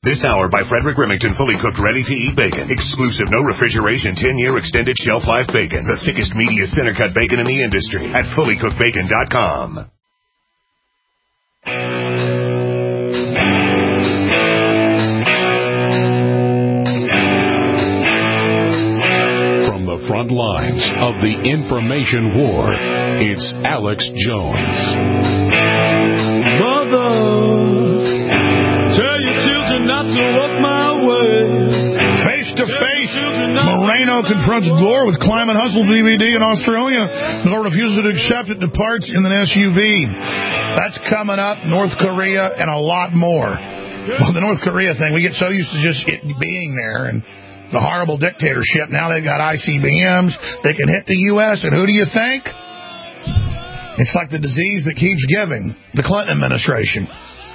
This hour by Frederick Remington, fully cooked, ready-to-eat bacon. Exclusive, no refrigeration, 10-year extended shelf life bacon. The thickest, meatiest center-cut bacon in the industry at fullycookedbacon.com. From the front lines of the information war, it's Alex Jones. Mother, tell your children not to walk my way. Face to face, Moreno confronts Gore with Climate Hustle DVD in Australia. Gore refuses to accept it, departs in an SUV. That's coming up. North Korea and a lot more. Well, the North Korea thing, we get so used to just it being there and the horrible dictatorship. Now they've got ICBMs. They can hit the U.S. And who do you think? It's like the disease that keeps giving. The Clinton administration.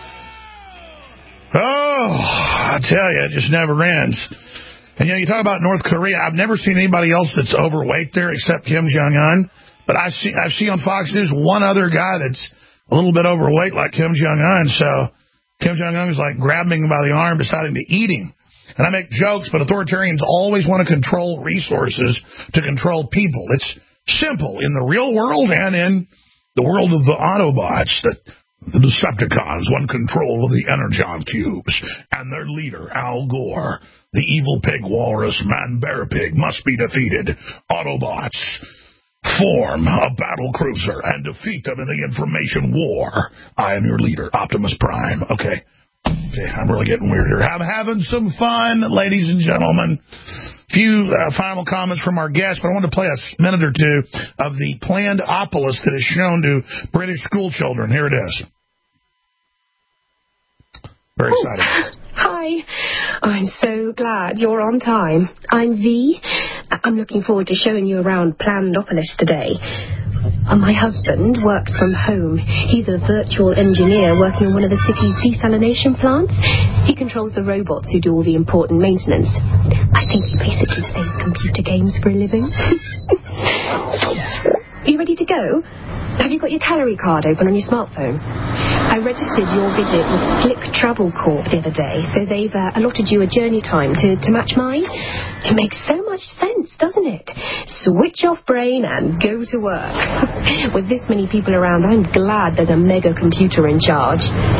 Oh, I tell you, it just never ends. And, you talk about North Korea. I've never seen anybody else that's overweight there except Kim Jong-un. But I see on Fox News one other guy that's a little bit overweight like Kim Jong-un. So Kim Jong-un is like grabbing him by the arm, deciding to eat him. And I make jokes, but authoritarians always want to control resources to control people. It's simple in the real world and in the world of the Autobots, that the Decepticons want control of the Energon cubes, and their leader, Al Gore, the evil pig walrus man bear pig, must be defeated. Autobots, form a battle cruiser and defeat them in the information war. I am your leader, Optimus Prime. Okay, I'm really getting weird here. I'm having some fun, ladies and gentlemen. Few final comments from our guests, but I want to play a minute or two of the planned Opolis that is shown to British school children. Here it is. Very exciting. Hi. I'm so glad you're on time. I'm V. I'm looking forward to showing you around planned Opolis today. My husband works from home. He's a virtual engineer working on one of the city's desalination plants. He controls the robots who do all the important maintenance. I think he basically plays computer games for a living. Are you ready to go? Have you got your calorie card open on your smartphone? I registered your visit with Slick Travel Corp the other day, so they've allotted you a journey time to match mine. It makes so much sense, doesn't it? Switch off brain and go to work. With this many people around, I'm glad there's a mega computer in charge.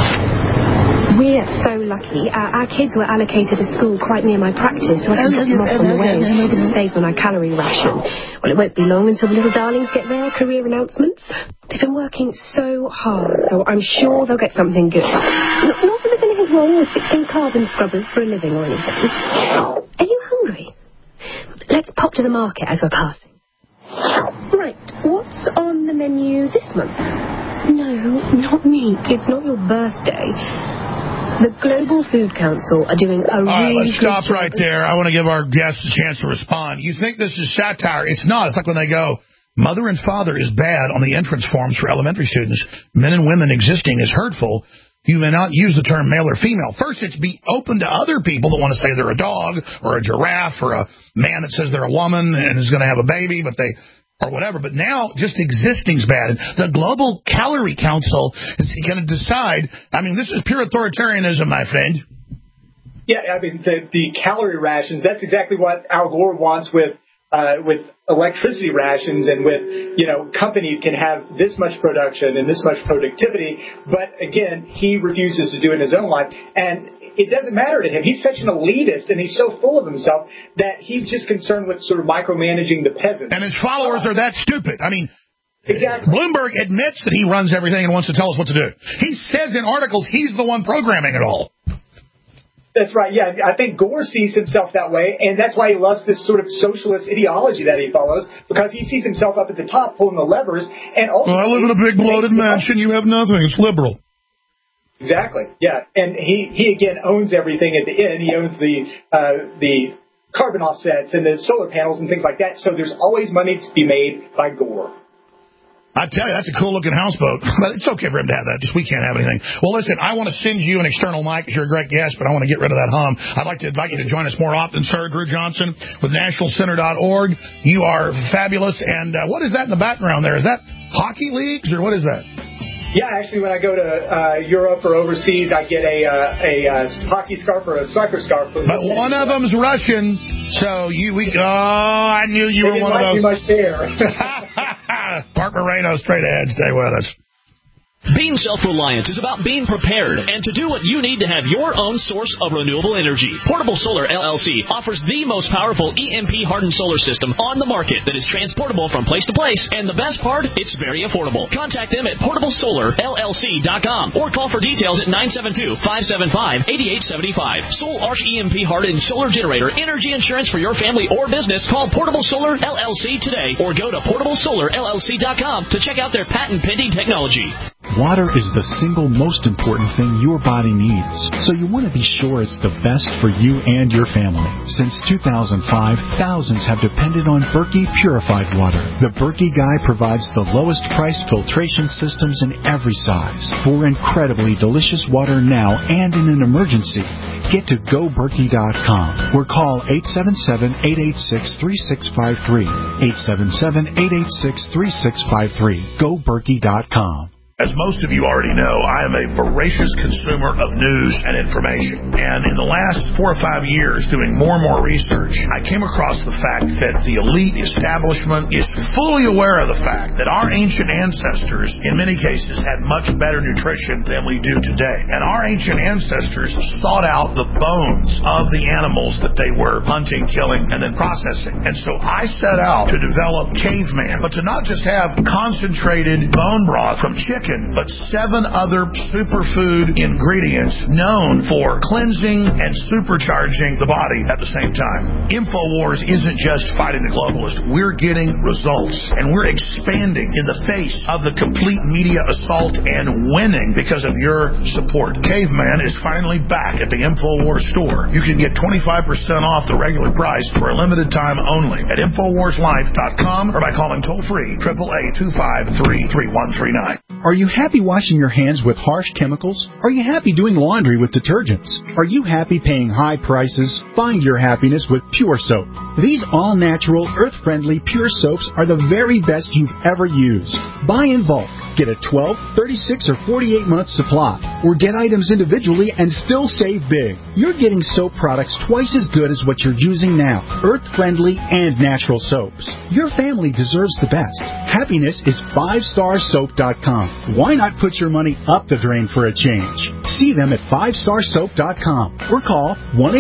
We're so lucky. Our kids were allocated a school quite near my practice, so I can drop them off on the way. It saves on our calorie ration. Well, it won't be long until the little darlings get their career announcements. They've been working so hard, so I'm sure they'll get something good. Not that there's anything wrong with fixing carbon scrubbers for a living or anything. Are you hungry? Let's pop to the market as we're passing. Right, what's on the menu this month? No, not meat. It's not your birthday. The Global Food Council are doing a really let's stop right there. I want to give our guests a chance to respond. You think this is satire. It's not. It's like when they go, mother and father is bad on the entrance forms for elementary students. Men and women existing is hurtful. You may not use the term male or female. First, it's be open to other people that want to say they're a dog or a giraffe or a man that says they're a woman and is going to have a baby, but they... or whatever, but now just existing's bad. The Global Calorie Council is going to decide. I mean, this is pure authoritarianism, my friend. Yeah, I mean, the calorie rations, that's exactly what Al Gore wants with electricity rations and with, companies can have this much production and this much productivity. But again, he refuses to do it in his own life. And it doesn't matter to him. He's such an elitist and he's so full of himself that he's just concerned with sort of micromanaging the peasants. And his followers are that stupid. I mean, exactly. Bloomberg admits that he runs everything and wants to tell us what to do. He says in articles he's the one programming it all. That's right, yeah. I think Gore sees himself that way, and that's why he loves this sort of socialist ideology that he follows, because he sees himself up at the top pulling the levers. And also, I live in a big bloated mansion. You have nothing. It's liberal. Exactly, yeah. And he again owns everything at the end. He owns the carbon offsets and the solar panels and things like that. So there's always money to be made by Gore. I tell you, that's a cool-looking houseboat. But it's okay for him to have that. Just we can't have anything. Well, listen, I want to send you an external mic because you're a great guest, but I want to get rid of that hum. I'd like to invite you to join us more often, sir. Drew Johnson with NationalCenter.org. You are fabulous. And what is that in the background there? Is that hockey leagues or what is that? Yeah, actually, when I go to Europe or overseas, I get a hockey scarf or a soccer scarf. But one of them's Russian, so I knew you were one of those. Much there. Mark Moreno, straight ahead. Stay with us. Being self-reliant is about being prepared and to do what you need to have your own source of renewable energy. Portable Solar LLC offers the most powerful EMP-hardened solar system on the market that is transportable from place to place, and the best part, it's very affordable. Contact them at portablesolarllc.com or call for details at 972-575-8875. Soul Arc EMP-hardened solar generator energy insurance for your family or business. Call Portable Solar LLC today or go to portablesolarllc.com to check out their patent-pending technology. Water is the single most important thing your body needs, so you want to be sure it's the best for you and your family. Since 2005, thousands have depended on Berkey purified water. The Berkey Guy provides the lowest price filtration systems in every size for incredibly delicious water now and in an emergency. Get to GoBerkey.com or call 877-886-3653. 877-886-3653. GoBerkey.com. As most of you already know, I am a voracious consumer of news and information. And in the last 4 or 5 years, doing more and more research, I came across the fact that the elite establishment is fully aware of the fact that our ancient ancestors, in many cases, had much better nutrition than we do today. And our ancient ancestors sought out the bones of the animals that they were hunting, killing, and then processing. And so I set out to develop Caveman, but to not just have concentrated bone broth from chicken, but 7 other superfood ingredients known for cleansing and supercharging the body at the same time. InfoWars isn't just fighting the globalist. We're getting results, and we're expanding in the face of the complete media assault and winning because of your support. Caveman is finally back at the InfoWars store. You can get 25% off the regular price for a limited time only at InfoWarsLife.com or by calling toll-free 888-253-3139. Are you happy washing your hands with harsh chemicals? Are you happy doing laundry with detergents? Are you happy paying high prices? Find your happiness with Pure Soap. These all-natural, earth-friendly Pure Soaps are the very best you've ever used. Buy in bulk. Get a 12, 36, or 48-month supply. Or get items individually and still save big. You're getting soap products twice as good as what you're using now. Earth-friendly and natural soaps. Your family deserves the best. Happiness is 5starsoap.com. Why not put your money up the drain for a change? See them at 5starsoap.com or call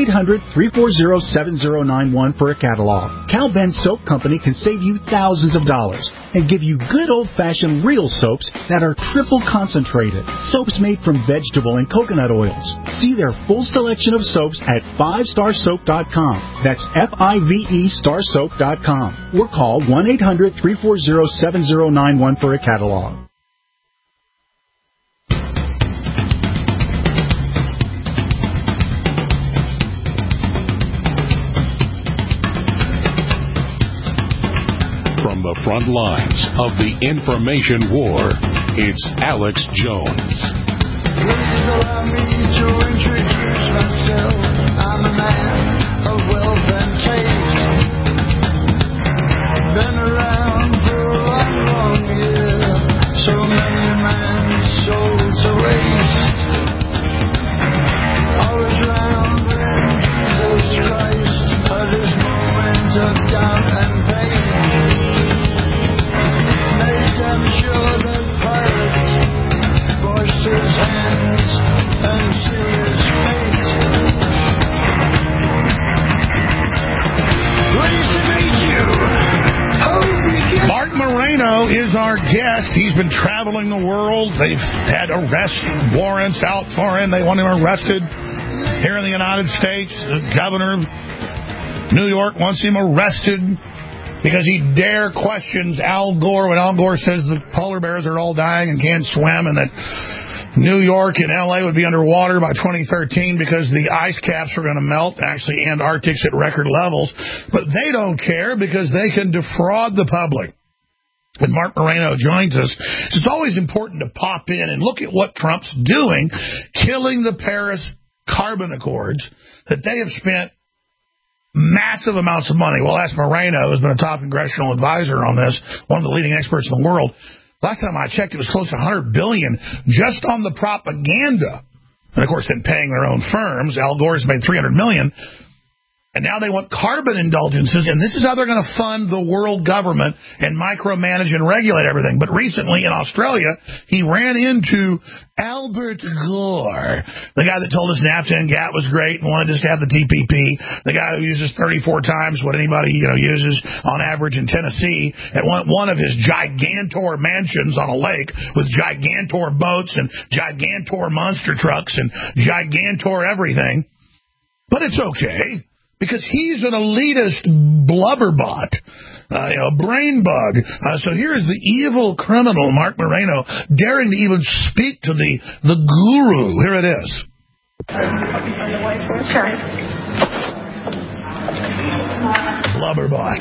1-800-340-7091 for a catalog. Cal Ben Soap Company can save you thousands of dollars and give you good old-fashioned real soaps that are triple concentrated. Soaps made from vegetable and coconut oils. See their full selection of soaps at 5starsoap.com. That's F-I-V-E starsoap.com. Or call 1-800-340-7091 for a catalog. From the front lines of the information war, it's Alex Jones. Please allow me to introduce myself. I'm a man of wealth and taste. Been around for a long, long year. So many a man's soul to waste. Always round when Jesus Christ at his moment of doubt and pain. I'm sure that pirates washed his hands and sealed his fate. Pleased to meet you. Mark Moreno is our guest. He's been traveling the world. They've had arrest warrants out for him. They want him arrested here in the United States. The governor of New York wants him arrested because he dare questions Al Gore when Al Gore says the polar bears are all dying and can't swim and that New York and L.A. would be underwater by 2013 because the ice caps are going to melt. Actually, Antarctic's at record levels. But they don't care because they can defraud the public. When Mark Moreno joins us, it's always important to pop in and look at what Trump's doing, killing the Paris Carbon Accords that they have spent massive amounts of money. Well, ask Moreno, who's been a top congressional advisor on this, one of the leading experts in the world. Last time I checked, it was close to $100 billion just on the propaganda. And, of course, then paying their own firms. Al Gore's made $300 million. And now they want carbon indulgences, and this is how they're going to fund the world government and micromanage and regulate everything. But recently in Australia, he ran into Albert Gore, the guy that told us NAFTA and GATT was great and wanted us to have the TPP, the guy who uses 34 times what anybody uses on average in Tennessee at one of his gigantor mansions on a lake with gigantor boats and gigantor monster trucks and gigantor everything. But it's okay. Because he's an elitist blubberbot, a brain bug. So here's the evil criminal, Mark Moreno, daring to even speak to the guru. Here it is. Sure. Blubberbot.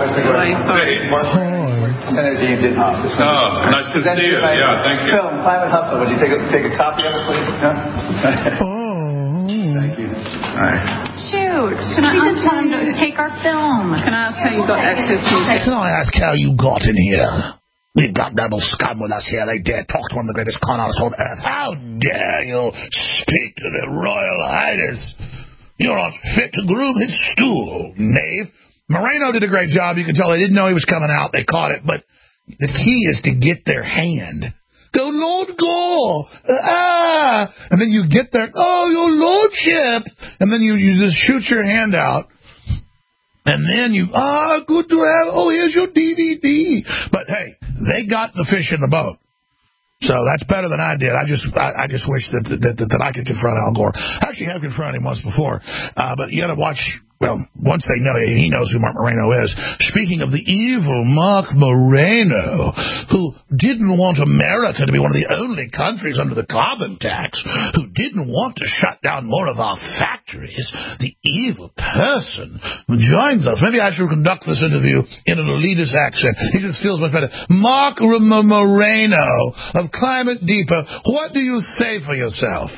Senator James Inhofe. Nice to see you. Yeah, thank you. Film, Climate Hustle. Would you take a copy of it, please? No? Thank you. All right. Shoot. We just want him to take our film. Can I ask how you got access to it? Can I ask how you got in here? We've got rebel scum with us here. They dare talk to one of the greatest con artists on earth. How dare you speak to the Royal Highness? You're not fit to groom his stool, knave. Moreno did a great job. You can tell they didn't know he was coming out. They caught it. But the key is to get their hand. Go, Lord Gore! And then you get there, oh, your lordship! And then you just shoot your hand out. And then you, good to have, here's your DVD. But, hey, they got the fish in the boat. So that's better than I did. I just wish that I could confront Al Gore. I actually have confronted him once before. But you got to watch. Well, once they know, he knows who Mark Moreno is. Speaking of the evil Mark Moreno, who didn't want America to be one of the only countries under the carbon tax, who didn't want to shut down more of our factories, the evil person who joins us. Maybe I should conduct this interview in an elitist accent. He just feels much better. Mark Moreno of Climate Depot, what do you say for yourself?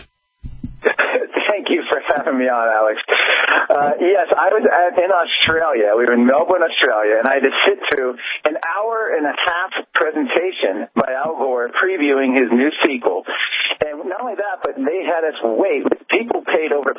Thank you for having me on, Alex. Yes, I was in Australia. We were in Melbourne, Australia, and I had to sit through an hour-and-a-half presentation by Al Gore previewing his new sequel. And not only that, but they had us wait. People paid over $500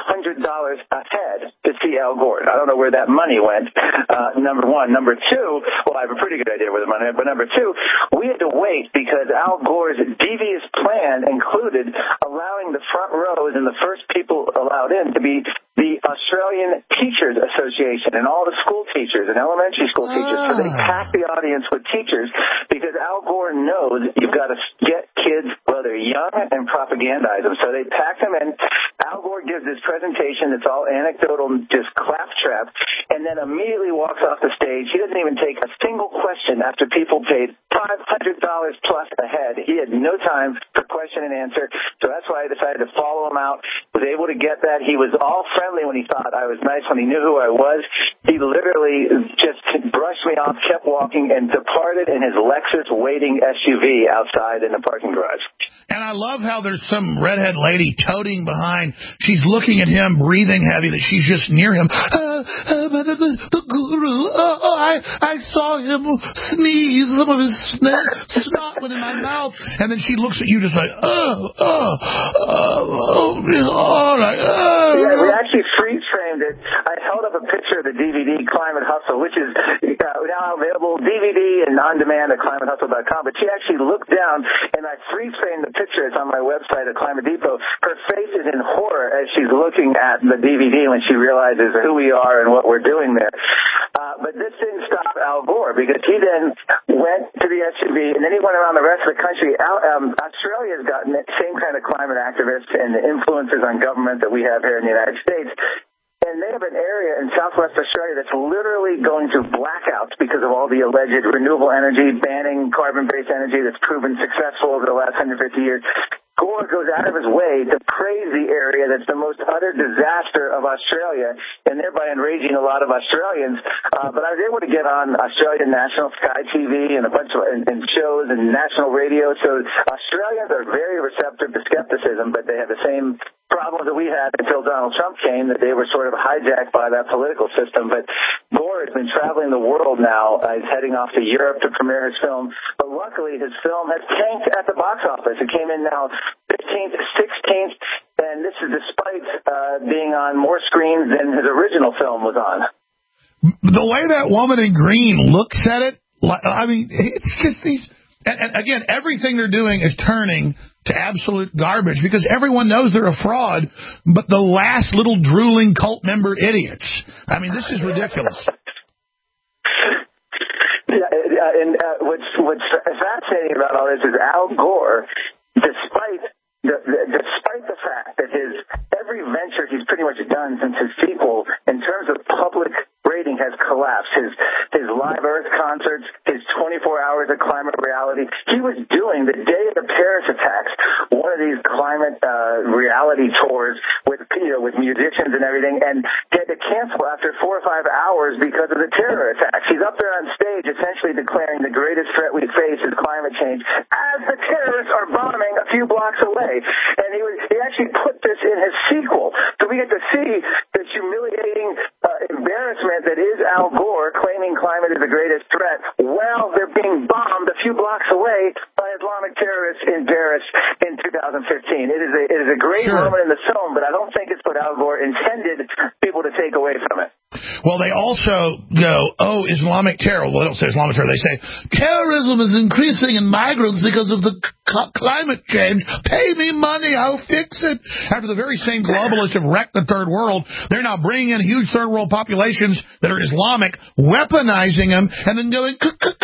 a head to see Al Gore. I don't know where that money went, number one. Number two, well, I have a pretty good idea where the money went, but number two, we had to wait because Al Gore's devious plan included allowing the front rows and the first people allowed in to be the Australian Teachers Association and all the school teachers and elementary school teachers. So they packed the audience with teachers because Al Gore knows you've got to get kids while they're young and propagandize them. So they packed them in. Al Gore gives this presentation that's all anecdotal, just claptrap, and then immediately walks off the stage. He doesn't even take a single question after people paid $500 plus a head. He had no time for question and answer. So that's why I decided to follow him out. Was able to get that. He was all friendly when he thought I was nice, when he knew who I was. He literally just brushed me off, kept walking, and departed in his Lexus waiting SUV outside in the parking garage. And I love how there's some redhead lady toting behind. She's looking at him, breathing heavy, that she's just near him. The guru, I saw him sneeze. Some of his snot went in my mouth. And then she looks at you just like, all right. Yeah, we actually freeze-framed it. I held up a picture of the DVD, Climate Hustle, which is now available DVD and on demand at climatehustle.com. But she actually looked down, and I freeze-framed the picture. It's on my website at Climate Depot. Her face is in horror as she's looking at the DVD when she realizes who we are and what we're doing there. But this didn't stop Al Gore because he then went to the SUV, and then he went around the rest of the country. Australia's gotten the same kind of climate activists and the influencers on government that we have here in the United States. And they have an area in southwest Australia that's literally going through blackouts because of all the alleged renewable energy, banning carbon-based energy that's proven successful over the last 150 years. Gore goes out of his way to praise the area that's the most utter disaster of Australia, and thereby enraging a lot of Australians. But I was able to get on Australian National Sky TV and a bunch of and shows and national radio. So Australians are very receptive to skepticism, but they have the same problems that we had until Donald Trump came, that they were sort of hijacked by that political system. But Gore has been traveling the world now. He's heading off to Europe to premiere his film. But luckily, his film has tanked at the box office. It came in now 15th, 16th, and this is despite being on more screens than his original film was on. The way that woman in green looks at it, I mean, it's just these... And again, everything they're doing is turning to absolute garbage because everyone knows they're a fraud, but the last little drooling cult member idiots. I mean, this is ridiculous. Yeah, and what's fascinating about all this is Al Gore, despite the fact that every venture he's pretty much done since his sequel in terms of public rating has collapsed. His Live Earth concerts, his 24 hours of climate reality. He was doing the day of the Paris attacks, one of these climate reality tours with musicians and everything, and he had to cancel after 4 or 5 hours because of the terror attacks. He's up there on stage essentially declaring the greatest threat we face is climate change as the terrorists are bombing a few blocks away. And he actually put this in his sequel. So we get to see the humiliating embarrassment that is Al Gore claiming climate is the greatest threat while they're being bombed a few blocks away by Islamic terrorists in Paris in 2015. It is a great moment in the film, but I don't think it's what Al Gore intended people to take away from it. Well, they also go, oh, Islamic terror. Well, they don't say Islamic terror. They say terrorism is increasing in migrants because of the climate change. Pay me money, I'll fix it. After the very same globalists have wrecked the third world, they're now bringing in huge third world populations that are Islamic, weaponizing them, and then going,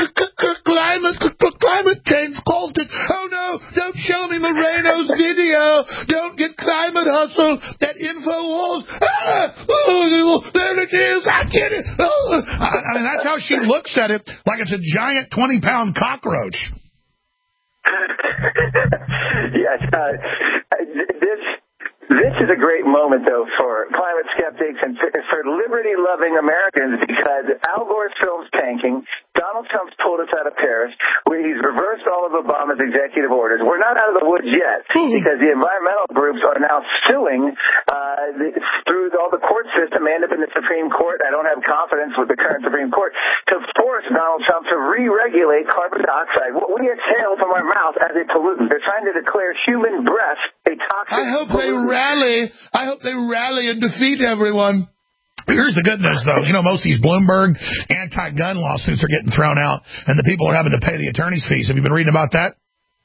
climate change caused it. Oh, no, don't show me Moreno's video. Don't get climate hustle at InfoWars. There it is. I get it. I mean, that's how she looks at it, like it's a giant 20-pound cockroach. Yes. This is a great moment, though, for climate skeptics and for liberty-loving Americans because Al Gore's film's tanking. Donald Trump's pulled us out of Paris. He's reversed all of Obama's executive orders. We're not out of the woods yet because the environmental groups are now suing through all the court system and up in the Supreme Court. I don't have confidence with the current Supreme Court to force Donald Trump to re-regulate carbon dioxide, what we exhale from our mouth as a pollutant. They're trying to declare human breath a toxic I hope they rally and defeat everyone. Here's the good news, though. You know, most of these Bloomberg anti-gun lawsuits are getting thrown out, and the people are having to pay the attorney's fees. Have you been reading about that?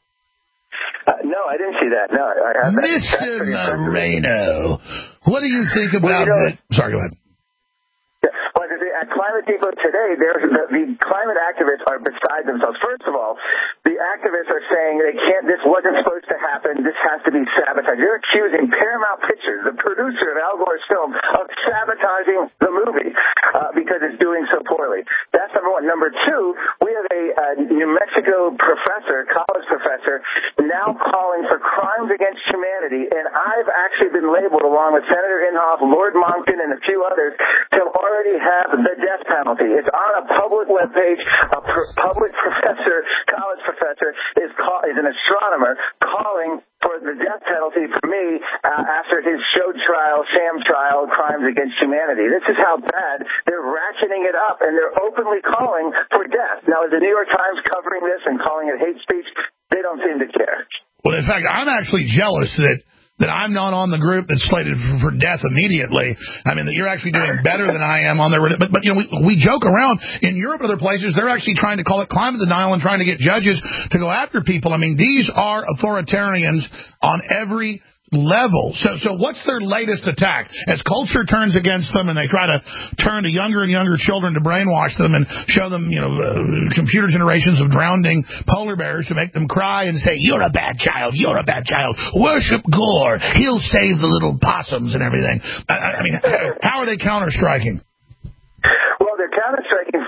No, I didn't see that. No, I haven't. Mr. Moreno, what do you think about that? Sorry, go ahead. Well, at Climate Depot today, the climate activists are beside themselves. First of all, the activists are saying this wasn't supposed to happen. This has to be sabotaged. They're accusing Paramount Pictures, the producer of Al Gore's film, of sabotaging the movie because it's doing so poorly. That's number one. Number two, we have a New Mexico college professor, now calling for crimes against humanity, and I've actually been labeled, along with Senator Inhofe, Lord Monckton, and a few others, to already have the death penalty. It's on a public webpage. A public professor, college professor, is an astronomer calling for the death penalty for me after his sham trial, Crimes Against Humanity. This is how bad they're ratcheting it up, and they're openly calling for death. Now, is the New York Times covering this and calling it hate speech? They don't seem to care. Well, in fact, I'm actually jealous that I'm not on the group that's slated for death immediately. I mean, that you're actually doing better than I am on there. But you know, we joke around. In Europe and other places, they're actually trying to call it climate denial and trying to get judges to go after people. I mean, these are authoritarians on every level. So what's their latest attack? As culture turns against them and they try to turn to younger and younger children to brainwash them and show them, computer generations of drowning polar bears to make them cry and say, you're a bad child, you're a bad child. Worship Gore. He'll save the little possums and everything. I mean, how are they counter-striking? Well, they're counter-striking. One of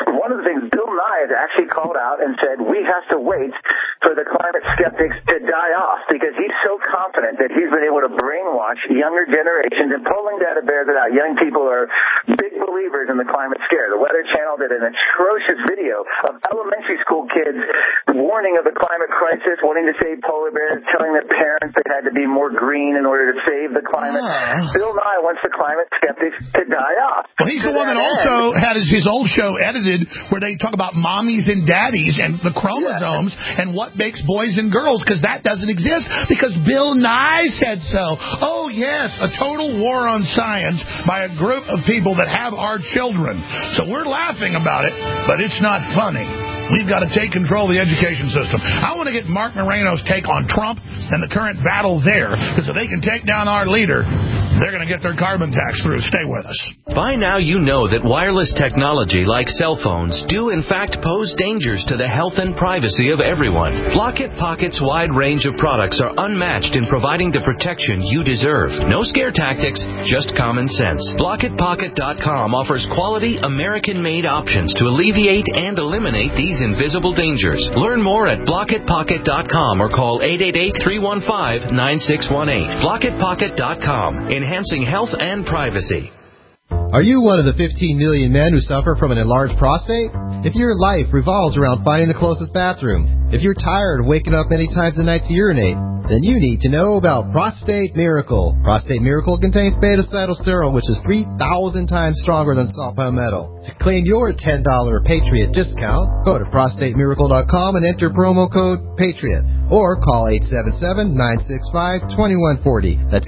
the things, Bill Nye has actually called out and said we have to wait for the climate skeptics to die off because he's so confident that he's been able to brainwash younger generations. And polling data bears it out. Young people are big believers in the climate scare. The Weather Channel did an atrocious video of elementary school kids warning of the climate crisis, wanting to save polar bears, telling their parents they had to be more green in order to save the climate. Bill Nye wants the climate skeptics to die off. Well, he's the one that also had his old show edited where they talk about mommies and daddies and the chromosomes and what makes boys and girls, because that doesn't exist because Bill Nye said so. Oh, yes, a total war on science by a group of people that have our children. So we're laughing about it, but it's not funny. We've got to take control of the education system. I want to get Mark Moreno's take on Trump and the current battle there, because if they can take down our leader, they're going to get their carbon tax through. Stay with us. By now you know that wireless technology like cell phones do in fact pose dangers to the health and privacy of everyone. Blockit Pocket's wide range of products are unmatched in providing the protection you deserve. No scare tactics, just common sense. BlockitPocket.com offers quality American-made options to alleviate and eliminate these invisible dangers. Learn more at BlockitPocket.com or call 888-315-9618. BlockitPocket.com, enhancing health and privacy. Are you one of the 15 million men who suffer from an enlarged prostate? If your life revolves around finding the closest bathroom, if you're tired of waking up many times a night to urinate, then you need to know about Prostate Miracle. Prostate Miracle contains beta-cytosterol, which is 3,000 times stronger than salt palmetto. To claim your $10 Patriot discount, go to prostatemiracle.com and enter promo code PATRIOT. Or call 877-965-2140. That's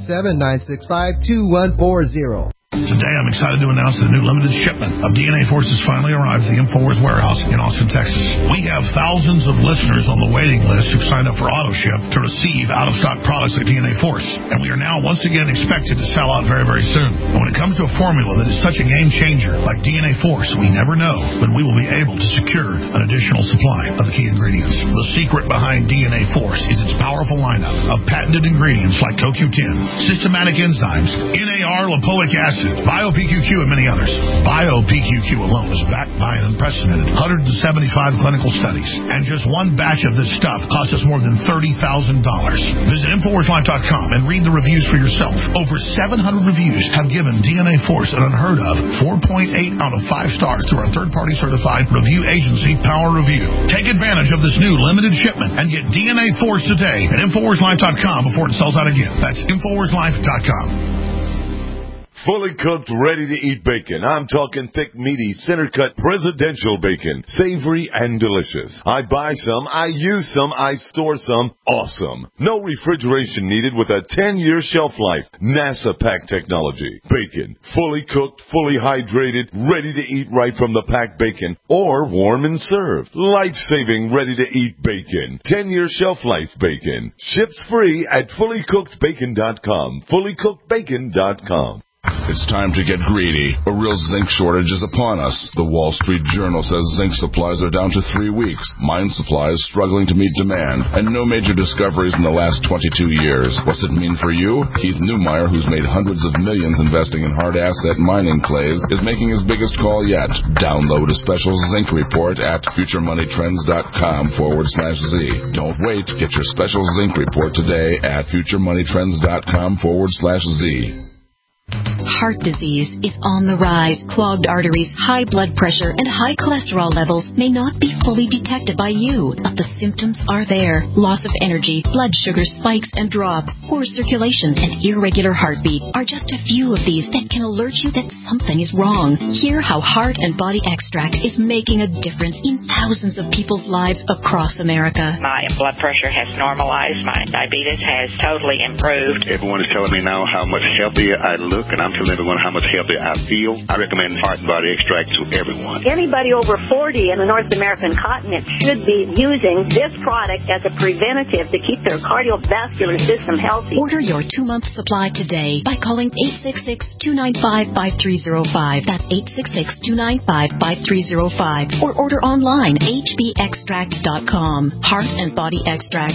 877-965-2140. Today, I'm excited to announce the new limited shipment of DNA Force has finally arrived at the InfoWars warehouse in Austin, Texas. We have thousands of listeners on the waiting list who've signed up for AutoShip to receive out-of-stock products like DNA Force. And we are now once again expected to sell out very, very soon. And when it comes to a formula that is such a game changer like DNA Force, we never know when we will be able to secure an additional supply of the key ingredients. The secret behind DNA Force is its powerful lineup of patented ingredients like CoQ10, systematic enzymes, NAR lipoic acid, BioPQQ, and many others. BioPQQ alone is backed by an unprecedented 175 clinical studies. And just one batch of this stuff cost us more than $30,000. Visit InfoWarsLife.com and read the reviews for yourself. Over 700 reviews have given DNA Force an unheard of 4.8 out of 5 stars through our third-party certified review agency, Power Review. Take advantage of this new limited shipment and get DNA Force today at InfoWarsLife.com before it sells out again. That's InfoWarsLife.com. Fully cooked, ready-to-eat bacon. I'm talking thick, meaty, center-cut presidential bacon. Savory and delicious. I buy some, I use some, I store some. Awesome. No refrigeration needed with a 10-year shelf life. NASA pack technology. Bacon. Fully cooked, fully hydrated, ready to eat right from the packed bacon. Or warm and served. Life-saving, ready-to-eat bacon. 10-year shelf life bacon. Ships free at fullycookedbacon.com. Fullycookedbacon.com. It's time to get greedy. A real zinc shortage is upon us. The Wall Street Journal says zinc supplies are down to 3 weeks. Mine supply is struggling to meet demand, and no major discoveries in the last 22 years. What's it mean for you? Keith Neumeyer, who's made hundreds of millions investing in hard asset mining clays, is making his biggest call yet. Download a special zinc report at futuremoneytrends.com/Z. Don't wait. Get your special zinc report today at futuremoneytrends.com/Z. Heart disease is on the rise. Clogged arteries, high blood pressure, and high cholesterol levels may not be fully detected by you, but the symptoms are there. Loss of energy, blood sugar spikes and drops, poor circulation, and irregular heartbeat are just a few of these that can alert you that something is wrong. Hear how Heart and Body Extract is making a difference in thousands of people's lives across America. My blood pressure has normalized. My diabetes has totally improved. Everyone is telling me now how much healthier I look, and I'm telling everyone how much healthier I feel. I recommend Heart and Body Extract to everyone. Anybody over 40 in the North American continent should be using this product as a preventative to keep their cardiovascular system healthy. Order your 2-month supply today by calling 866-295-5305. That's 866-295-5305. Or order online, hbextract.com. Heart and Body Extract,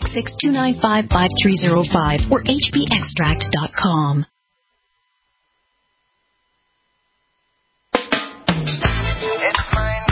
866-295-5305 or hbextract.com. It's my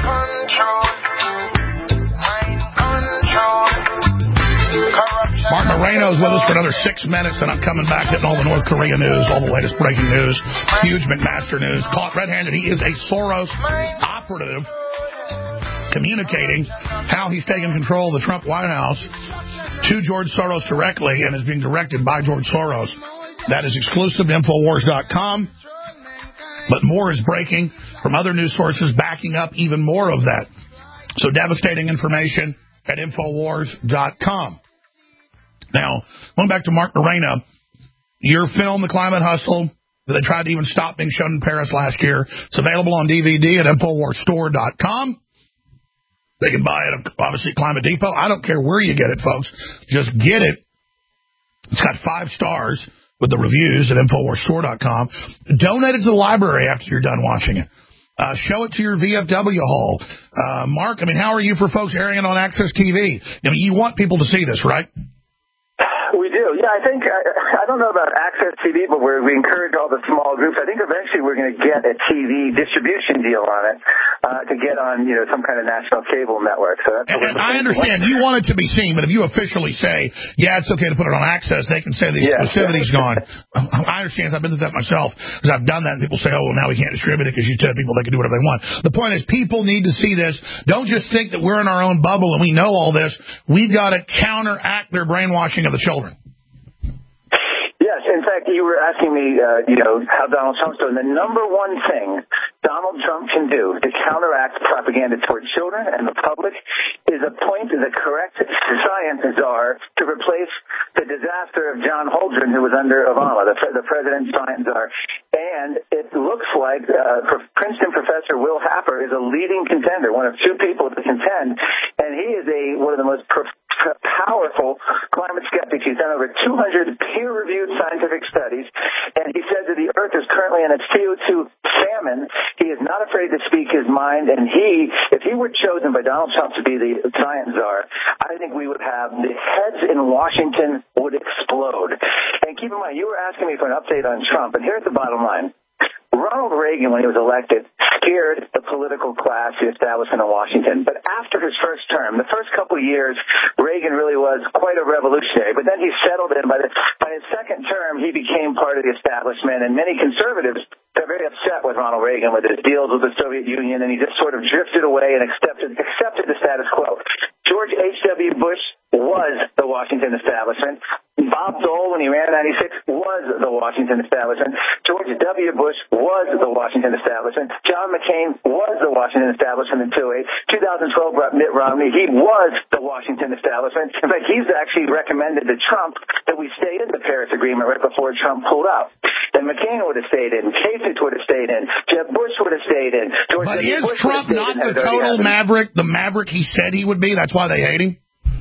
for another 6 minutes, and I'm coming back getting all the North Korea news, all the latest breaking news, huge McMaster news. Caught red-handed. He is a Soros operative communicating how he's taking control of the Trump White House to George Soros directly and is being directed by George Soros. That is exclusive to Infowars.com. But more is breaking from other news sources backing up even more of that. So devastating information at Infowars.com. Now, going back to Mark Moreno, your film, The Climate Hustle, that they tried to even stop being shown in Paris last year, it's available on DVD at InfoWarsStore.com. They can buy it, obviously, at Climate Depot. I don't care where you get it, folks. Just get it. It's got 5 stars with the reviews at InfoWarsStore.com. Donate it to the library after you're done watching it. Show it to your VFW hall. Mark, I mean, how are you for folks airing it on Access TV? I mean, you want people to see this, right? We do. Yeah, I think, I don't know about Access TV, but we encourage all the small groups. I think eventually we're going to get a TV distribution deal on it to get on, some kind of national cable network. So that's and I understand you want it to be seen, but if you officially say, yeah, it's okay to put it on Access, they can say the exclusivity's gone. I understand. I've been through that myself because I've done that, and people say, oh, well, now we can't distribute it because you tell people they can do whatever they want. The point is people need to see this. Don't just think that we're in our own bubble and we know all this. We've got to counteract their brainwashing of the children. Yes, in fact, you were asking me, how Donald Trump's doing. The number one thing Donald Trump can do to counteract propaganda toward children and the public is appoint the correct science czar to replace the disaster of John Holdren, who was under Obama, the president's science czar. And it looks like Princeton professor Will Happer is a leading contender, one of 2 people to contend, and he is one of the most powerful climate skeptics. He's done over 200 peer-reviewed scientific studies, and he says that the Earth is currently in a CO2 famine. He is not afraid to speak his mind, and if he were chosen by Donald Trump to be the science czar, I think we would have the heads in Washington would explode. And keep in mind, you were asking me for an update on Trump, and here's the bottom line. Ronald Reagan, when he was elected, scared the political class, the establishment in Washington. But after his first term, the first couple of years, Reagan really was quite a revolutionary. But then he settled in. By his second term, he became part of the establishment. And many conservatives got very upset with Ronald Reagan, with his deals with the Soviet Union, and he just sort of drifted away and accepted the status quo. George H.W. Bush was the Washington establishment. Bob Dole, when he ran in 96, was the Washington establishment. George W. Bush was the Washington establishment. John McCain was the Washington establishment in 2012, Mitt Romney, he was the Washington establishment. In fact, he's actually recommended to Trump that we stay in the Paris Agreement right before Trump pulled out. Then McCain would have stayed in. Kasich would have stayed in. Jeb Bush would have stayed in. But is Trump not the total maverick, the maverick he said he would be? That's why they hate him?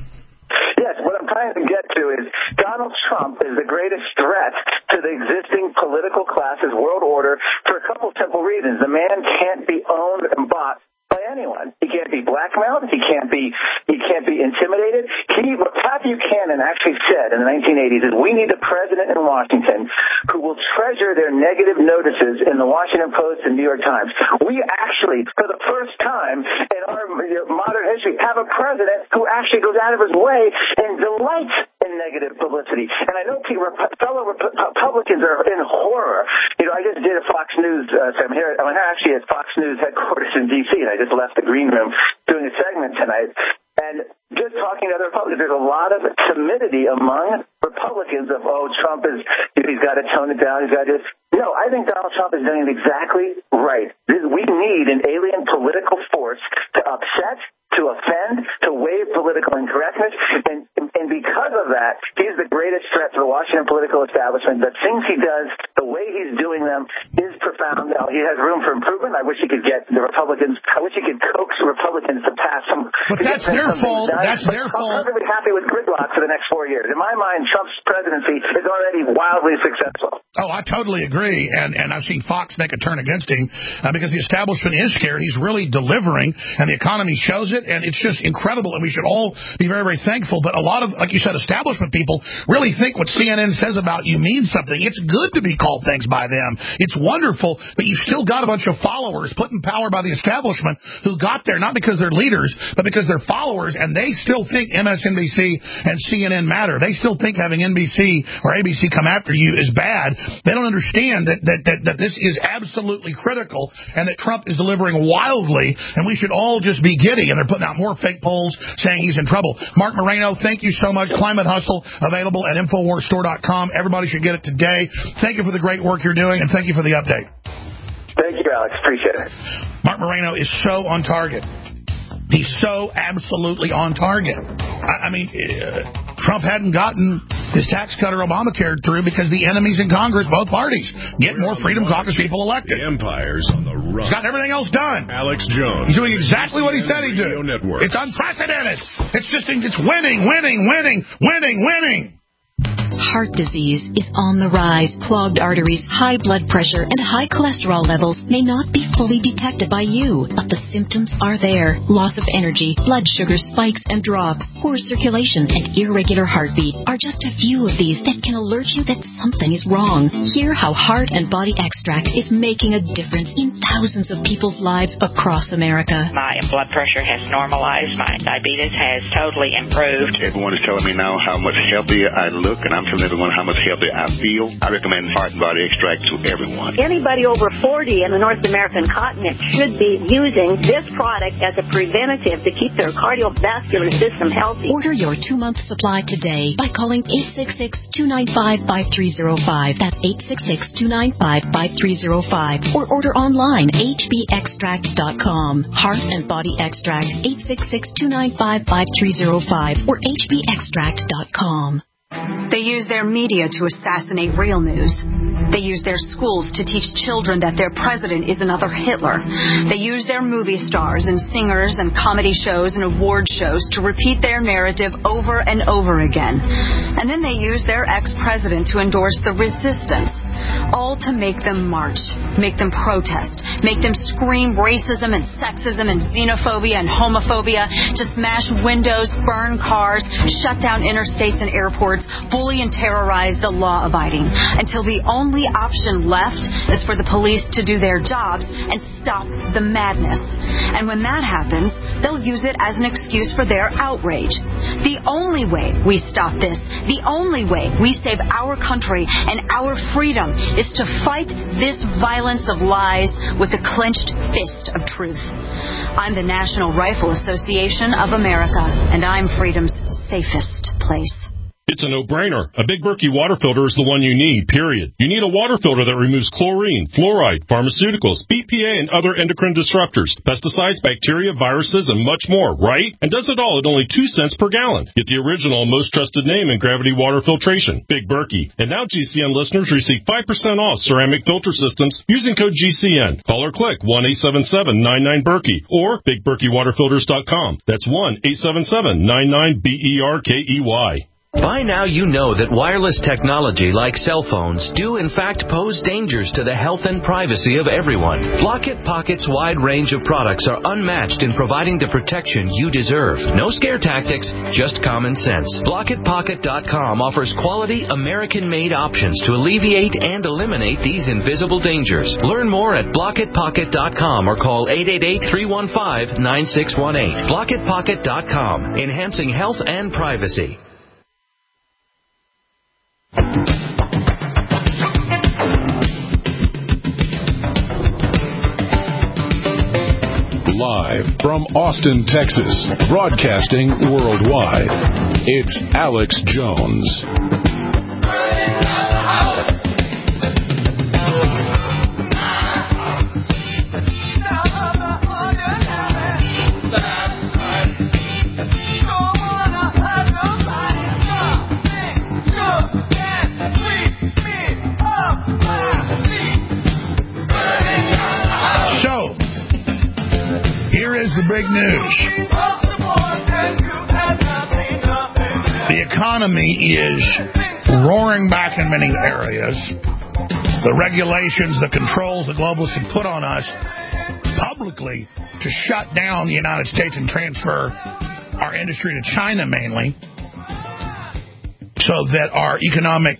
Yes, what I'm trying to get to is Donald Trump is the greatest threat to the existing political class's world order for a couple simple reasons. The man can't be owned and bought by anyone. He can't be blackmailed. He can't be intimidated. What Pat Buchanan actually said in the 1980s is we need a president in Washington who will treasure their negative notices in the Washington Post and New York Times. We actually, for the first time in our modern history, have a president who actually goes out of his way and delights in negative publicity. And I know fellow Republicans are in horror. I just did a Fox News. I'm here actually at Fox News headquarters in D.C., and I just left the green room doing a segment tonight. And just talking to other Republicans, there's a lot of timidity among Republicans of, Trump he's got to tone it down, he's got to. No, I think Donald Trump is doing it exactly right. We need an alien political force to upset, to offend, to waive political incorrectness, and because of that, he's the greatest threat to the Washington political establishment. The things he does, the way he's doing them, is profound. Now, he has room for improvement. I wish he could get the Republicans. I wish he could coax Republicans to pass some. But that's their fault. That's their fault. I'm perfectly happy with gridlock for the next 4 years. In my mind, Trump's presidency is already wildly successful. Oh, I totally agree, and I've seen Fox make a turn against him because the establishment is scared. He's really delivering, and the economy shows it, and it's just incredible, and we should all be very, very thankful. But a lot of, like you said, establishment people really think what CNN says about you means something. It's good to be called things by them. It's wonderful, but you've still got a bunch of followers put in power by the establishment who got there not because they're leaders, but because they're followers, and they still think MSNBC and CNN matter. They still think having NBC or ABC come after you is bad. They don't understand that this is absolutely critical and that Trump is delivering wildly, and we should all just be giddy. And they're putting out more fake polls saying he's in trouble. Mark Moreno, thank you so much. Climate Hustle, available at InfoWarsStore.com. Everybody should get it today. Thank you for the great work you're doing, and thank you for the update. Thank you, Alex. Appreciate it. Mark Moreno is so on target. He's so absolutely on target. I mean, Trump hadn't gotten his tax cut or Obamacare through because the enemies in Congress, both parties, get more Freedom Caucus people elected. The empire's on the run. He's got everything else done. Alex Jones. He's doing exactly what he said he'd do. It's unprecedented. It's winning. Heart disease is on the rise. Clogged arteries, high blood pressure, and high cholesterol levels may not be fully detected by you, but the symptoms are there. Loss of energy, blood sugar spikes and drops, poor circulation, and irregular heartbeat are just a few of these that can alert you that something is wrong. Hear how Heart and Body Extract is making a difference in thousands of people's lives across America. My blood pressure has normalized. My diabetes has totally improved. Everyone is telling me now how much healthier I look, and I'm telling everyone how much healthier I feel. I recommend Heart and Body Extract to everyone. Anybody over 40 in the North American continent should be using this product as a preventative to keep their cardiovascular system healthy. Order your 2-month supply today by calling 866-295-5305. That's 866-295-5305. Or order online, hbextract.com. Heart and Body Extract, 866-295-5305 or hbextract.com. They use their media to assassinate real news. They use their schools to teach children that their president is another Hitler. They use their movie stars and singers and comedy shows and award shows to repeat their narrative over and over again. And then they use their ex-president to endorse the resistance, all to make them march, make them protest, make them scream racism and sexism and xenophobia and homophobia, to smash windows, burn cars, shut down interstates and airports, bully and terrorize the law-abiding, until the only option left is for the police to do their jobs and stop the madness. And when that happens, they'll use it as an excuse for their outrage. The only way we stop this, the only way we save our country and our freedom, is to fight this violence of lies with the clenched fist of truth. I'm the National Rifle Association of America, and I'm freedom's safest place. It's a no-brainer. A Big Berkey water filter is the one you need, period. You need a water filter that removes chlorine, fluoride, pharmaceuticals, BPA, and other endocrine disruptors, pesticides, bacteria, viruses, and much more, right? And does it all at only 2 cents per gallon. Get the original, most trusted name in gravity water filtration, Big Berkey. And now GCN listeners receive 5% off ceramic filter systems using code GCN. Call or click 1-877-99-BERKEY or BigBerkeyWaterFilters.com. That's 1-877-99-BERKEY. By now you know that wireless technology like cell phones do in fact pose dangers to the health and privacy of everyone. Block-It Pocket's wide range of products are unmatched in providing the protection you deserve. No scare tactics, just common sense. BlockItPocket.com offers quality American-made options to alleviate and eliminate these invisible dangers. Learn more at BlockItPocket.com or call 888-315-9618. BlockItPocket.com, enhancing health and privacy. Live from Austin, Texas, broadcasting worldwide, it's Alex Jones. The big news. The economy is roaring back in many areas. the regulations, the controls the globalists have put on us publicly to shut down the United States and transfer our industry to China mainly so that our economic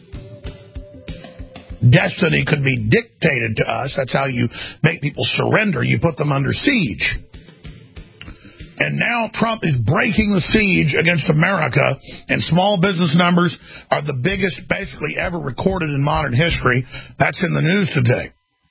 destiny could be dictated to us. That's how you make people surrender. You put them under siege. And now Trump is breaking the siege against America, and small business numbers are the biggest basically ever recorded in modern history. That's in the news today.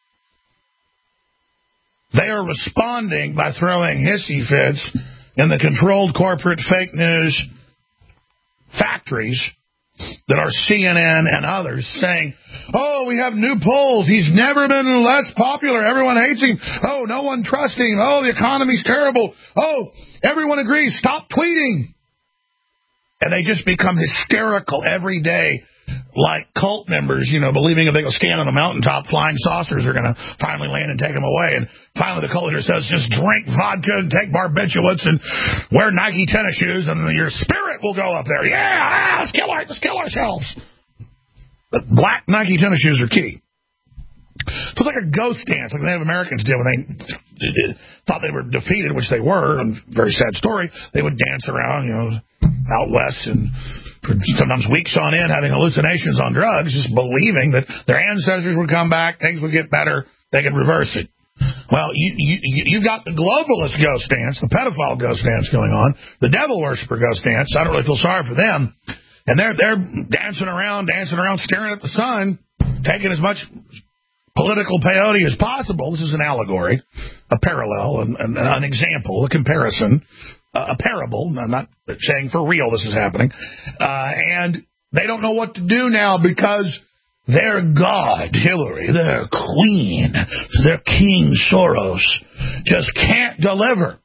They are responding by throwing hissy fits in the controlled corporate fake news factories that are CNN and others saying, oh, we have new polls. He's never been less popular. Everyone hates him. Oh, no one trusts him. Oh, the economy's terrible. Oh, everyone agrees. Stop tweeting. And they just become hysterical every day, like cult members, believing if they go stand on a mountaintop, flying saucers are going to finally land and take them away. And finally the cult leader says, just drink vodka and take barbiturates and wear Nike tennis shoes and your spirit will go up there. Yeah, let's kill ourselves. But black Nike tennis shoes are key. So it's like a ghost dance, like the Native Americans did when they thought they were defeated, which they were. A very sad story. They would dance around, out west and sometimes weeks on end having hallucinations on drugs, just believing that their ancestors would come back, things would get better, they could reverse it. Well, you got the globalist ghost dance, the pedophile ghost dance going on, the devil worshiper ghost dance. I don't really feel sorry for them. And they're dancing around, staring at the sun, taking as much political peyote as possible. This is an allegory, a parallel, an example, a comparison. A parable. I'm not saying for real this is happening. And they don't know what to do now because their God, Hillary, their queen, their King Soros, just can't deliver.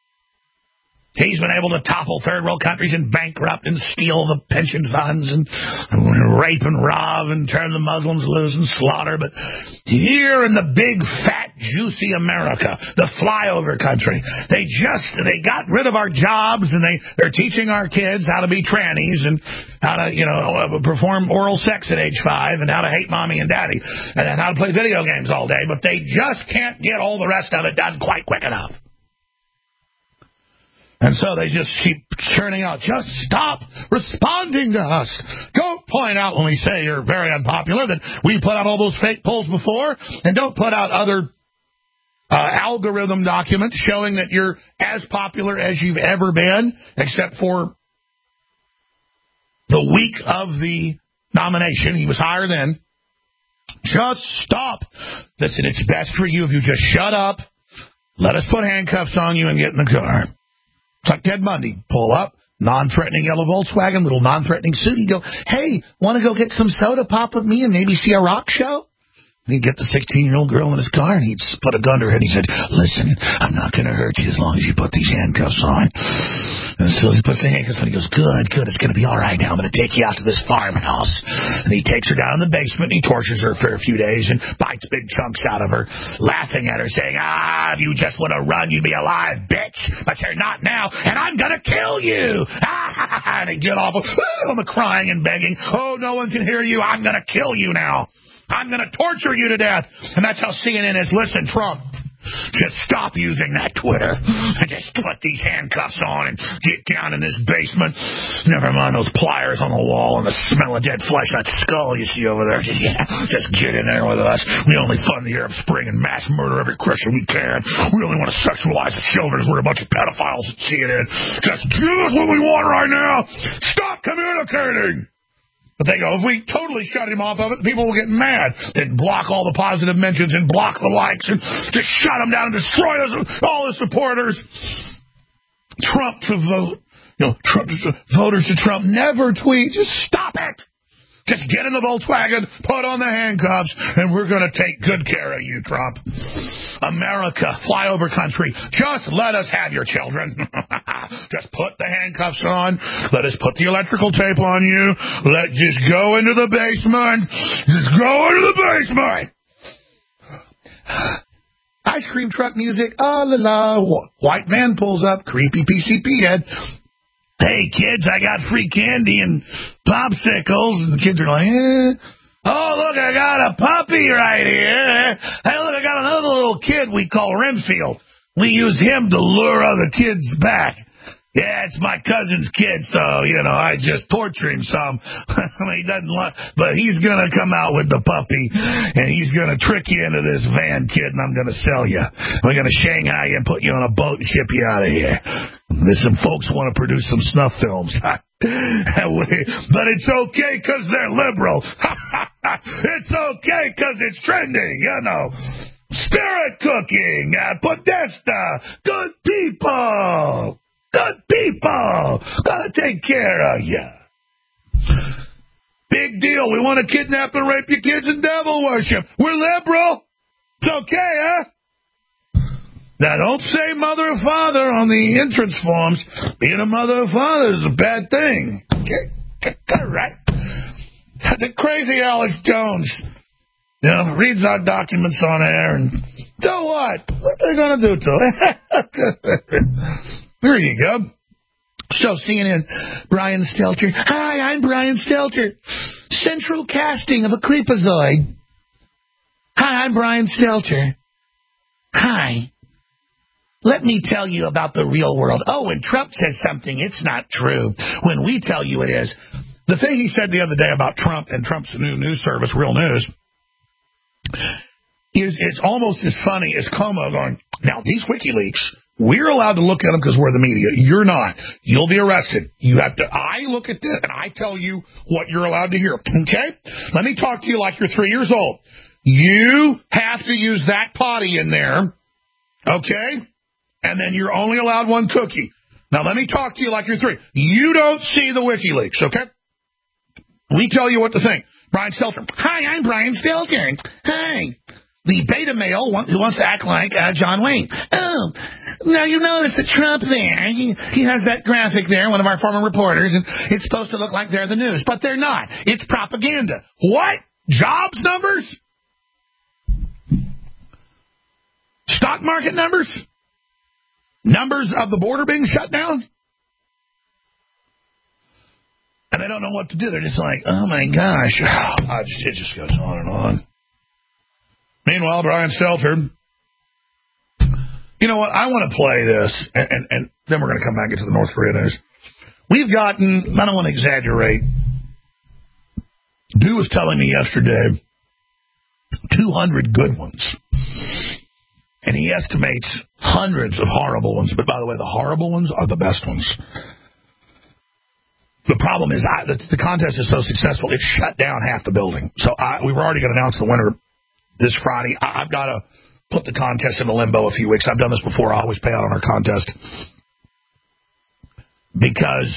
He's been able to topple third world countries and bankrupt and steal the pension funds and rape and rob and turn the Muslims loose and slaughter. But here in the big, fat, juicy America, the flyover country, they got rid of our jobs and they're teaching our kids how to be trannies and how to, perform oral sex at age 5 and how to hate mommy and daddy and how to play video games all day. But they just can't get all the rest of it done quite quick enough. And so they just keep churning out, just stop responding to us. Don't point out when we say you're very unpopular that we put out all those fake polls before, and don't put out other algorithm documents showing that you're as popular as you've ever been, except for the week of the nomination. He was higher then. Just stop. Listen, it's best for you if you just shut up, let us put handcuffs on you and get in the car. It's like Ted Bundy. Pull up, non-threatening yellow Volkswagen, little non-threatening suit. He'd go, hey, want to go get some soda pop with me and maybe see a rock show? And he'd get the 16-year-old girl in his car, and he'd put a gun to her head. He said, listen, I'm not going to hurt you as long as you put these handcuffs on. And so he puts the handcuffs on. He goes, good, it's going to be all right now. I'm going to take you out to this farmhouse. And he takes her down in the basement, and he tortures her for a few days and bites big chunks out of her, laughing at her, saying, if you just would have run, you'd be alive, bitch. But you're not now, and I'm going to kill you. And he'd get off on the crying and begging. Oh, no one can hear you. I'm going to kill you now. I'm going to torture you to death. And that's how CNN is. Listen, Trump, just stop using that Twitter. Just put these handcuffs on and get down in this basement. Never mind those pliers on the wall and the smell of dead flesh, that skull you see over there. Just get in there with us. We only fund the Arab Spring and mass murder every Christian we can. We only want to sexualize the children as we're a bunch of pedophiles at CNN. Just give us what we want right now. Stop communicating. But they go, if we totally shut him off of it, people will get mad. They'd block all the positive mentions and block the likes and just shut him down and destroy all his supporters. Trump to vote. Voters to Trump never tweet. Just stop it. Just get in the Volkswagen, put on the handcuffs, and we're going to take good care of you, Trump. America, flyover country, just let us have your children. Just put the handcuffs on. Let us put the electrical tape on you. Just go into the basement. Just go into the basement. Ice cream truck music. Ah, la la. White man pulls up. Creepy PCP head. Hey, kids, I got free candy and popsicles. And the kids are like, Oh, look, I got a puppy right here. Hey, look, I got another little kid we call Renfield. We use him to lure other kids back. Yeah, it's my cousin's kid, so, I just torture him some. He doesn't but he's going to come out with the puppy, and he's going to trick you into this van, kid, and I'm going to sell you. We're going to Shanghai you and put you on a boat and ship you out of here. There's some folks who want to produce some snuff films. But it's okay because they're liberal. It's okay because it's trending, Spirit cooking, Podesta, good people. Good people. Gotta take care of you. Big deal. We want to kidnap and rape your kids and devil worship. We're liberal. It's okay, huh? Now, don't say mother or father on the entrance forms. Being a mother or father is a bad thing. Okay? All right. The crazy Alex Jones, reads our documents on air and so what? What are they going to do to it? There you go. So CNN, Brian Stelter. Hi, I'm Brian Stelter. Central casting of a creepazoid. Hi, I'm Brian Stelter. Hi. Let me tell you about the real world. Oh, when Trump says something, it's not true. When we tell you it is. The thing he said the other day about Trump and Trump's new news service, Real News, it's almost as funny as Como going, now these WikiLeaks, we're allowed to look at them because we're the media. You're not. You'll be arrested. I look at this and I tell you what you're allowed to hear. Okay? Let me talk to you like you're 3 years old. You have to use that potty in there. Okay? And then you're only allowed one cookie. Now let me talk to you like you're 3. You don't see the WikiLeaks, okay? We tell you what to think. Brian Stelter. Hi, I'm Brian Stelter. Hi. The beta male who wants to act like John Wayne. Oh, now you notice that Trump there, he has that graphic there, one of our former reporters, and it's supposed to look like they're the news, but they're not. It's propaganda. What? Jobs numbers? Stock market numbers? Numbers of the border being shut down? And they don't know what to do. They're just like, oh my gosh. It just goes on and on. Meanwhile, Brian Stelter, you know what? I want to play this, and then we're going to come back into the North Korea news. We've gotten, I don't want to exaggerate, Dew was telling me yesterday, 200 good ones. And he estimates hundreds of horrible ones. But by the way, the horrible ones are the best ones. The problem is the contest is so successful, it shut down half the building. So we were already going to announce the winner this Friday. I've got to put the contest in the limbo a few weeks. I've done this before. I always pay out on our contest. Because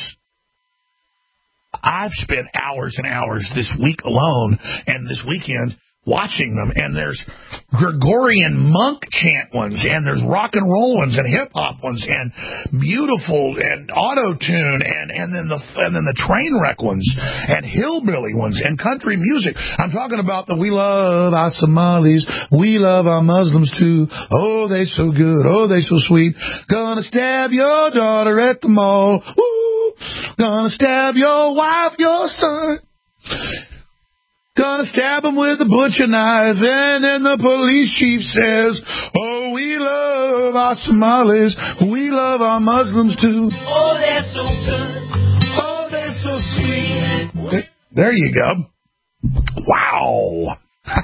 I've spent hours and hours this week alone and this weekend watching them, and there's Gregorian monk chant ones, and there's rock and roll ones, and hip hop ones, and beautiful, and auto tune, and then the train wreck ones, and hillbilly ones, and country music. I'm talking about the we love our Somalis, we love our Muslims too. Oh, they so good, oh, they so sweet. Gonna stab your daughter at the mall. Woo! Gonna stab your wife, your son. Gonna stab him with a butcher knife, and then the police chief says, oh, we love our Somalis, we love our Muslims too. Oh, they're so good. Oh, they're so sweet. There you go. Wow.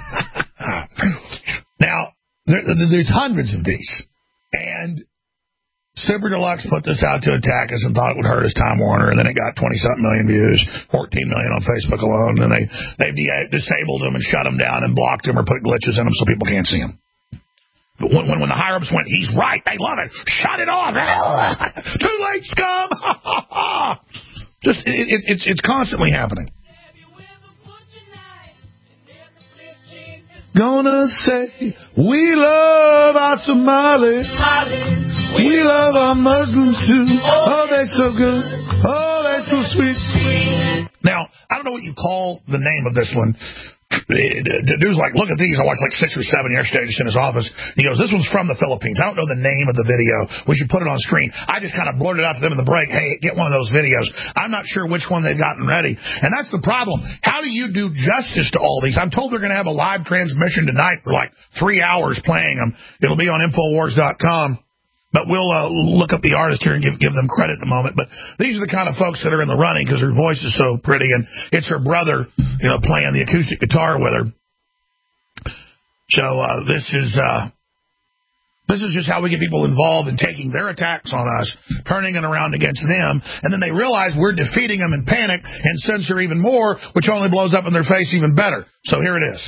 Now, there's hundreds of these, and Super Deluxe put this out to attack us and thought it would hurt us, Time Warner, and then it got 20-something million views, 14 million on Facebook alone, and they've disabled them and shut them down and blocked them or put glitches in them so people can't see them. But when the higher-ups went, he's right, they love it, shut it off, too late, scum, just, it's constantly happening. Gonna say, we love our Somalis, we love our Muslims too. Oh, they're so good. Oh, they're so sweet. Now, I don't know what you call the name of this one, the dude's like, look at these. I watched like 6 or 7 yesterday just in his office. He goes, this one's from the Philippines. I don't know the name of the video. We should put it on screen. I just kind of blurted out to them in the break, hey, get one of those videos. I'm not sure which one they've gotten ready. And that's the problem. How do you do justice to all these? I'm told they're going to have a live transmission tonight for like 3 hours playing them. It'll be on Infowars.com. But we'll look up the artist here and give them credit in a moment. But these are the kind of folks that are in the running because her voice is so pretty, and it's her brother, playing the acoustic guitar with her. So this is just how we get people involved in taking their attacks on us, turning it around against them, and then they realize we're defeating them in panic and censor even more, which only blows up in their face even better. So here it is.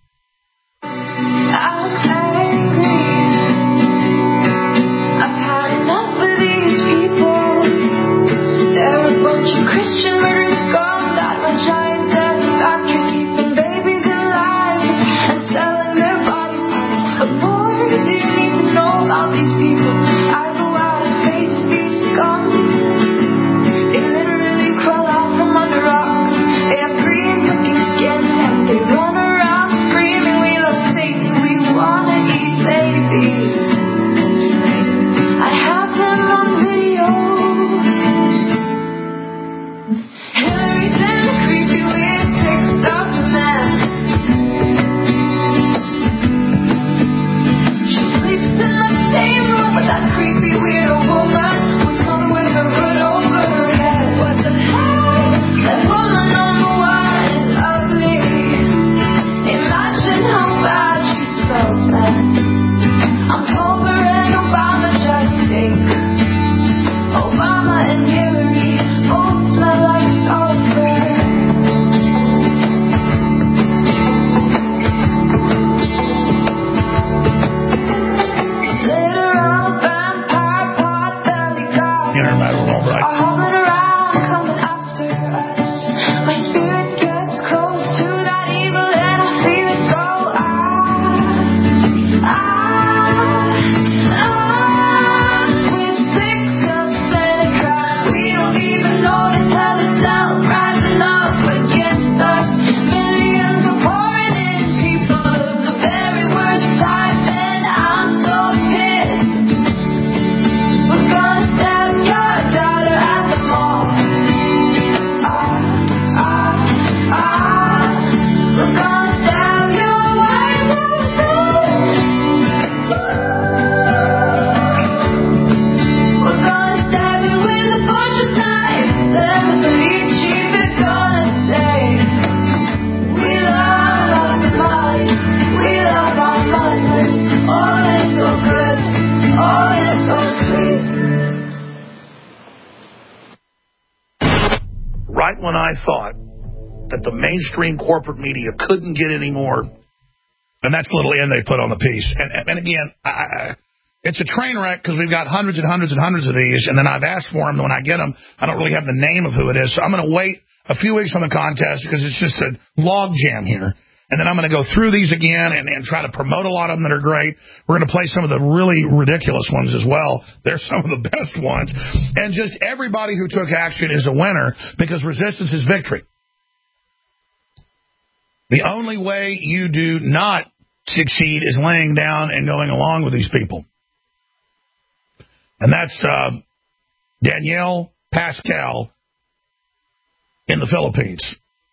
Christian murdering scum that run giant death factories, keeping babies alive and selling their body parts. What more do you need to know about these people? I go out and face these scum. They literally crawl out from under rocks. They have green-looking skin and they run around screaming, we love Satan, we wanna eat babies. I have them on video. When I thought that the mainstream corporate media couldn't get any more, and that's the little end they put on the piece. And again, it's a train wreck because we've got hundreds and hundreds and hundreds of these, and then I've asked for them. When I get them, I don't really have the name of who it is, so I'm going to wait a few weeks on the contest because it's just a log jam here. And then I'm going to go through these again and try to promote a lot of them that are great. We're going to play some of the really ridiculous ones as well. They're some of the best ones. And just everybody who took action is a winner because resistance is victory. The only way you do not succeed is laying down and going along with these people. And that's Danielle Pascal in the Philippines.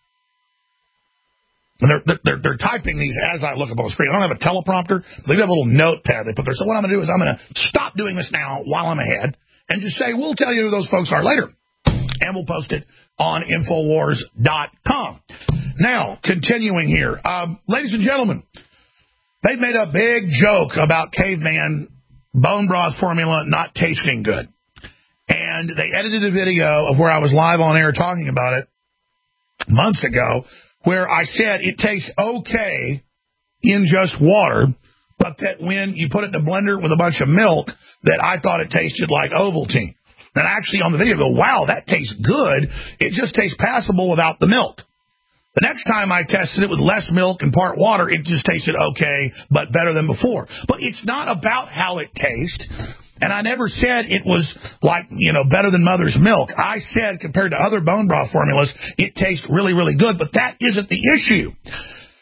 And they're typing these as I look up on the screen. I don't have a teleprompter. They have a little notepad they put there. So what I'm going to do is I'm going to stop doing this now while I'm ahead and just say, we'll tell you who those folks are later. And we'll post it on Infowars.com. Now, continuing here. Ladies and gentlemen, they've made a big joke about caveman bone broth formula not tasting good. And they edited a video of where I was live on air talking about it months ago, where I said it tastes okay in just water, but that when you put it in a blender with a bunch of milk, that I thought it tasted like Ovaltine. And actually on the video, I go, wow, that tastes good. It just tastes passable without the milk. The next time I tested it with less milk and part water, it just tasted okay, but better than before. But it's not about how it tastes. And I never said it was like, better than mother's milk. I said compared to other bone broth formulas, it tastes really, really good. But that isn't the issue.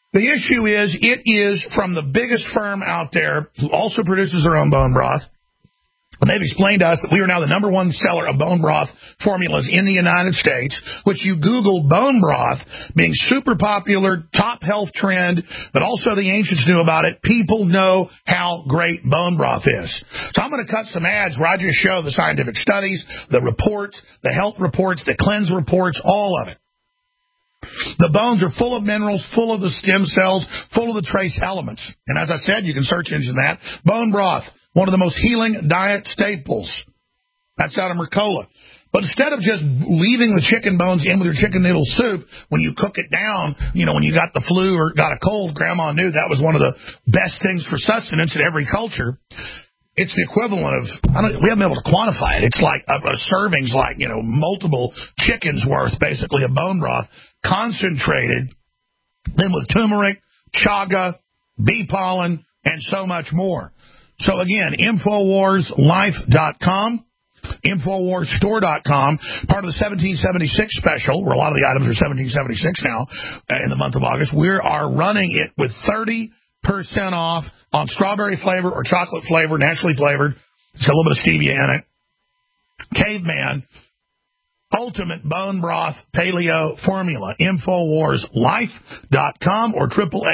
The issue is, it is from the biggest firm out there who also produces their own bone broth. And they've explained to us that we are now the number one seller of bone broth formulas in the United States, which you Google bone broth being super popular, top health trend, but also the ancients knew about it. People know how great bone broth is. So I'm going to cut some ads where I just show the scientific studies, the reports, the health reports, the cleanse reports, all of it. The bones are full of minerals, full of the stem cells, full of the trace elements. And as I said, you can search engine that. Bone broth, one of the most healing diet staples. That's out of Mercola. But instead of just leaving the chicken bones in with your chicken noodle soup, when you cook it down, when you got the flu or got a cold, Grandma knew that was one of the best things for sustenance in every culture. It's the equivalent of, we haven't been able to quantify it. It's like a serving's like, multiple chickens worth, basically, of bone broth, concentrated, then with turmeric, chaga, bee pollen, and so much more. So again, InfoWarsLife.com, InfoWarsStore.com, part of the 1776 special, where a lot of the items are 1776 now, in the month of August. We are running it with 30% off on strawberry flavor or chocolate flavor, naturally flavored. It's got a little bit of stevia in it. Caveman, ultimate bone broth paleo formula. InfoWarsLife.com or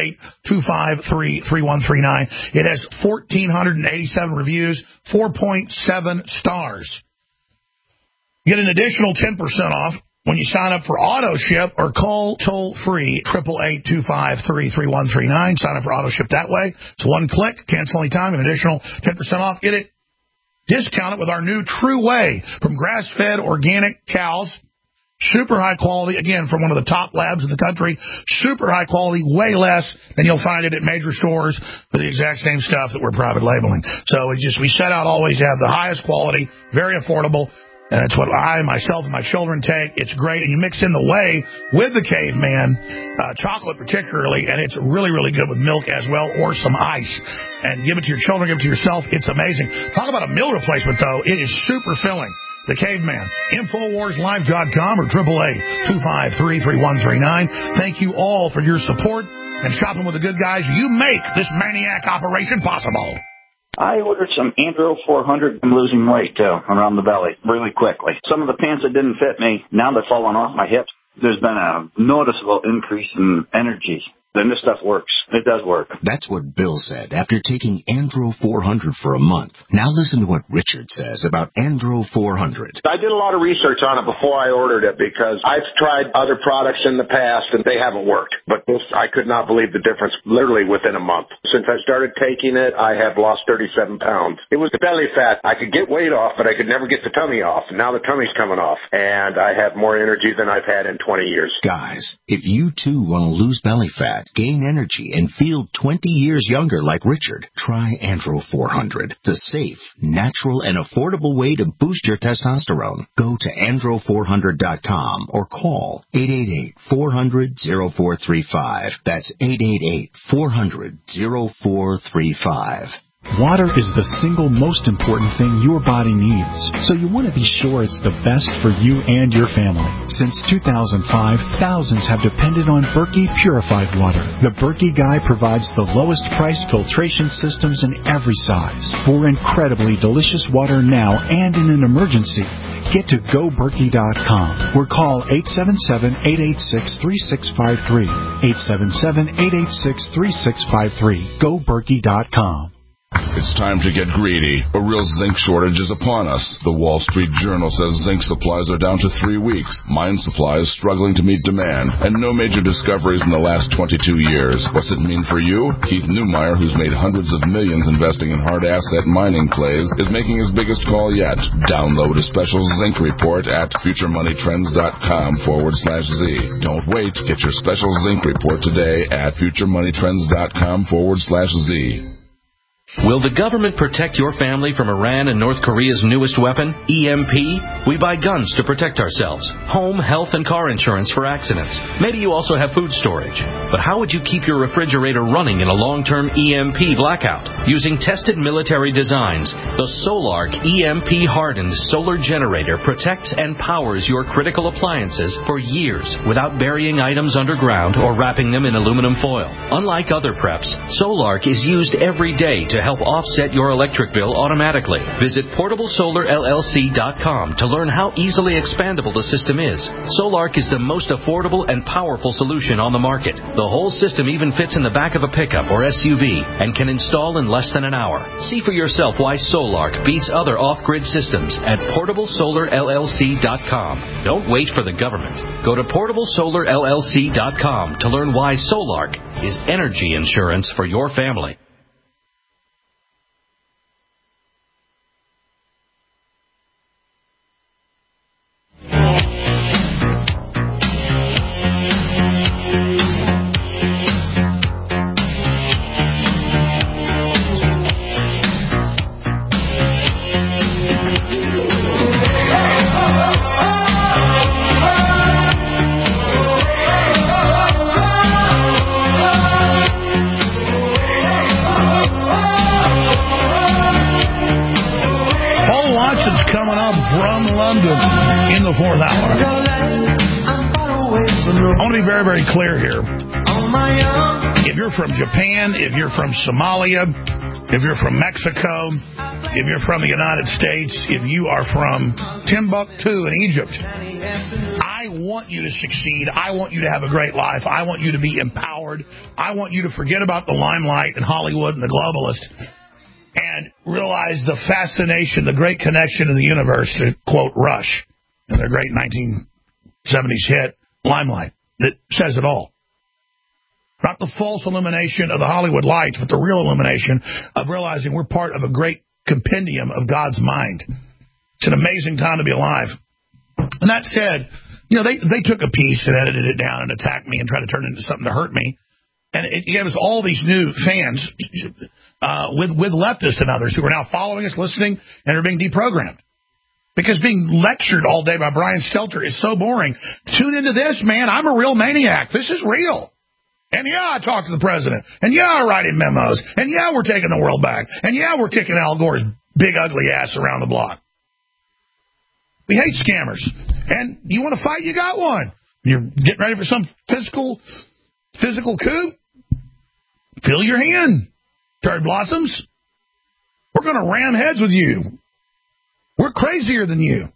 888-253-3139. It has 1,487 reviews, 4.7 stars. Get an additional 10% off when you sign up for auto ship or call toll-free 888-253-3139. Sign up for auto ship that way. It's one click, cancel any time, an additional 10% off. Get it. Discount it with our new True Way from grass-fed organic cows. Super high quality, again, from one of the top labs in the country. Super high quality, way less than you'll find it at major stores for the exact same stuff that we're private labeling. So we set out always to have the highest quality, very affordable. And that's what I, myself, and my children take. It's great. And you mix in the whey with the caveman, chocolate particularly, and it's really, really good with milk as well, or some ice. And give it to your children, give it to yourself. It's amazing. Talk about a meal replacement, though. It is super filling. The caveman. InfoWarsLive.com or 888-253-3139. Thank you all for your support and shopping with the good guys. You make this maniac operation possible. I ordered some Andro 400. I'm losing weight, around the belly really quickly. Some of the pants that didn't fit me, now they're falling off my hips. There's been a noticeable increase in energy. Then this stuff works. It does work. That's what Bill said after taking Andro 400 for a month. Now listen to what Richard says about Andro 400. I did a lot of research on it before I ordered it because I've tried other products in the past and they haven't worked. But this, I could not believe the difference literally within a month. Since I started taking it, I have lost 37 pounds. It was the belly fat. I could get weight off, but I could never get the tummy off. And now the tummy's coming off. And I have more energy than I've had in 20 years. Guys, if you too want to lose belly fat, gain energy, and feel 20 years younger like Richard, try Andro 400, the safe, natural, and affordable way to boost your testosterone. Go to andro400.com or call 888-400-0435. That's 888-400-0435. Water is the single most important thing your body needs, so you want to be sure it's the best for you and your family. Since 2005, thousands have depended on Berkey purified water. The Berkey Guy provides the lowest price filtration systems in every size. For incredibly delicious water now and in an emergency, get to GoBerkey.com or call 877-886-3653. 877-886-3653. GoBerkey.com. It's time to get greedy. A real zinc shortage is upon us. The Wall Street Journal says zinc supplies are down to 3 weeks. Mine supply is struggling to meet demand, and no major discoveries in the last 22 years. What's it mean for you? Keith Neumeyer, who's made hundreds of millions investing in hard asset mining plays, is making his biggest call yet. Download a special zinc report at futuremoneytrends.com/Z. Don't wait. Get your special zinc report today at futuremoneytrends.com/Z. Will the government protect your family from Iran and North Korea's newest weapon, EMP? We buy guns to protect ourselves, home, health, and car insurance for accidents. Maybe you also have food storage. But how would you keep your refrigerator running in a long-term EMP blackout? Using tested military designs, the Solarc EMP-hardened solar generator protects and powers your critical appliances for years without burying items underground or wrapping them in aluminum foil. Unlike other preps, Solarc is used every day to help offset your electric bill automatically. Visit PortableSolarLLC.com to learn how easily expandable the system is. Solarc is the most affordable and powerful solution on the market. The whole system even fits in the back of a pickup or SUV and can install in less than an hour. See for yourself why Solarc beats other off-grid systems at PortableSolarLLC.com. Don't wait for the government. Go to PortableSolarLLC.com to learn why Solarc is energy insurance for your family. Very clear here. If you're from Japan, if you're from Somalia, if you're from Mexico, if you're from the United States, if you are from Timbuktu in Egypt, I want you to succeed. I want you to have a great life. I want you to be empowered. I want you to forget about the limelight and Hollywood and the globalists and realize the fascination, the great connection in the universe, to quote Rush in their great 1970s hit, Limelight. That says it all. Not the false illumination of the Hollywood lights, but the real illumination of realizing we're part of a great compendium of God's mind. It's an amazing time to be alive. And that said, you know, they took a piece and edited it down and attacked me and tried to turn it into something to hurt me. And it gave us all these new fans with leftists and others who are now following us, listening, and are being deprogrammed. Because being lectured all day by Brian Stelter is so boring. Tune into this, man. I'm a real maniac. This is real. And yeah, I talk to the president. And yeah, I write him memos. And yeah, we're taking the world back. And yeah, we're kicking Al Gore's big ugly ass around the block. We hate scammers. And you want to fight, you got one. You're getting ready for some physical coup? Fill your hand. Cherry blossoms. We're going to ram heads with you. We're crazier than you.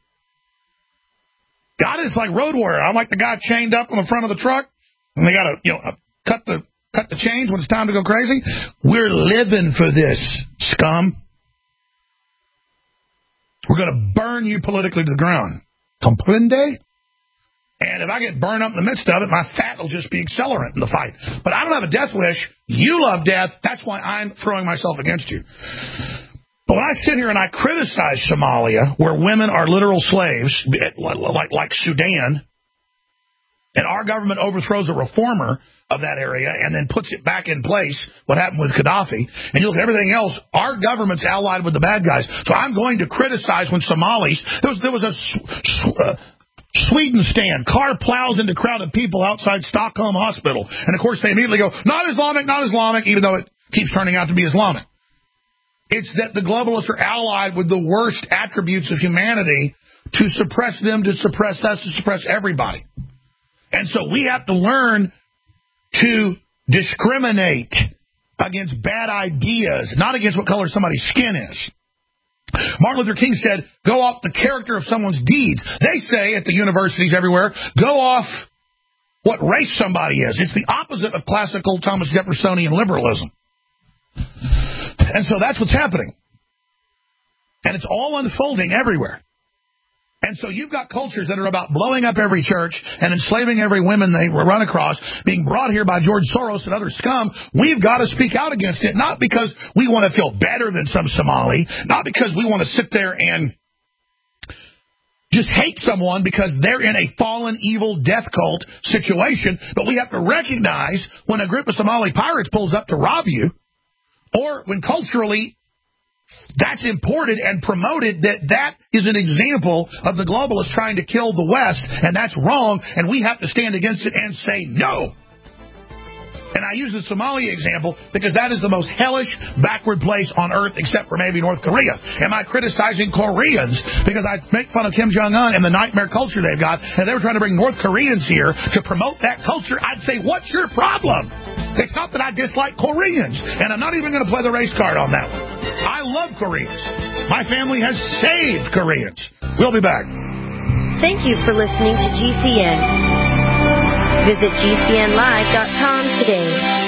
God is like Road Warrior. I'm like the guy chained up on the front of the truck, and they got to, cut the chains when it's time to go crazy. We're living for this, scum. We're going to burn you politically to the ground. Comprende? And if I get burned up in the midst of it, my fat will just be accelerant in the fight. But I don't have a death wish. You love death. That's why I'm throwing myself against you. But when I sit here and I criticize Somalia, where women are literal slaves, like Sudan, and our government overthrows a reformer of that area and then puts it back in place, what happened with Gaddafi, and you look at everything else, our government's allied with the bad guys. So I'm going to criticize when Somalis, there was a Sweden stand, car plows into crowded people outside Stockholm Hospital. And, of course, they immediately go, not Islamic, even though it keeps turning out to be Islamic. It's that the globalists are allied with the worst attributes of humanity to suppress them, to suppress us, to suppress everybody. And so we have to learn to discriminate against bad ideas, not against what color somebody's skin is. Martin Luther King said, go off the character of someone's deeds. They say at the universities everywhere, go off what race somebody is. It's the opposite of classical Thomas Jeffersonian liberalism. And so that's what's happening. And it's all unfolding everywhere. And so you've got cultures that are about blowing up every church and enslaving every woman they run across, being brought here by George Soros and other scum. We've got to speak out against it, not because we want to feel better than some Somali, not because we want to sit there and just hate someone because they're in a fallen, evil death cult situation, but we have to recognize when a group of Somali pirates pulls up to rob you, Or when culturally that's imported and promoted, that is an example of the globalists trying to kill the West, and that's wrong, and we have to stand against it and say no. And I use the Somalia example because that is the most hellish, backward place on earth except for maybe North Korea. Am I criticizing Koreans because I make fun of Kim Jong-un and the nightmare culture they've got, and they were trying to bring North Koreans here to promote that culture? I'd say, what's your problem? It's not that I dislike Koreans, and I'm not even going to play the race card on that one. I love Koreans. My family has saved Koreans. We'll be back. Thank you for listening to GCN. Visit GCNlive.com today.